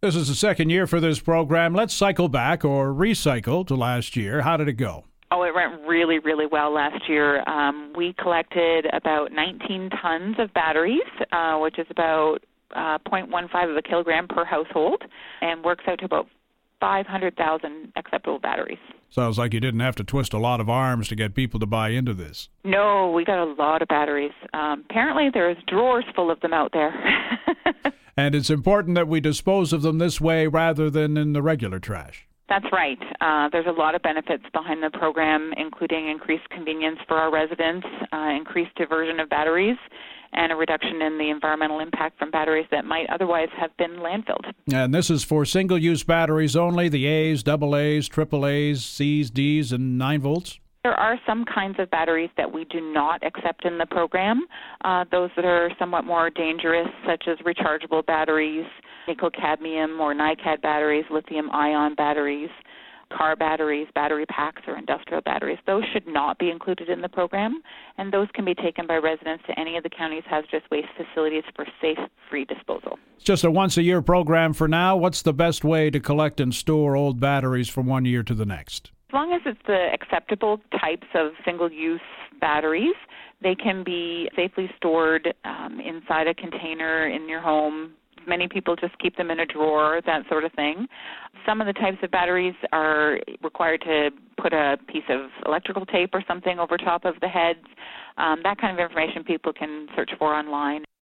This is the second year for this program. Let's cycle back or recycle to last year. How did it go? Oh, it went really, really well last year. We collected about 19 tons of batteries, which is about 0.15 of a kilogram per household, and works out to about 500,000 acceptable batteries. Sounds like you didn't have to twist a lot of arms to get people to buy into this. No, we got a lot of batteries. Apparently there's drawers full of them out there. And it's important that we dispose of them this way rather than in the regular trash. That's right. There's a lot of benefits behind the program, including increased convenience for our residents, increased diversion of batteries, and a reduction in the environmental impact from batteries that might otherwise have been landfilled. And this is for single-use batteries only, the A's, AA's, AAA's, C's, D's, and 9 volts? There are some kinds of batteries that we do not accept in the program, those that are somewhat more dangerous, such as rechargeable batteries, nickel-cadmium or NiCad batteries, lithium-ion batteries, car batteries, battery packs, or industrial batteries. Those should not be included in the program, and those can be taken by residents to any of the county's hazardous waste facilities for safe, free disposal. It's just a once-a-year program for now. What's the best way to collect and store old batteries from one year to the next? As long as it's the acceptable types of single-use batteries, they can be safely stored inside a container in your home. Many people just keep them in a drawer, that sort of thing. Some of the types of batteries are required to put a piece of electrical tape or something over top of the heads. That kind of information people can search for online.